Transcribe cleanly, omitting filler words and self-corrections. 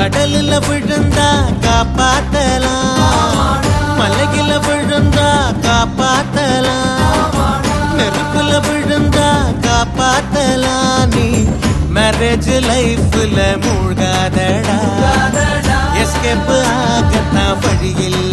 கடலில் விழுந்தா காப்பாத்தலாம், மலையில விழுந்தா காப்பாத்தலாம், நெருப்புல விழுந்தா காப்பாத்தலாம். நீ மேரேஜ் லைஃப்ல மூழ்காதடா, எஸ்கேப் ஆகத்தான் வழியில்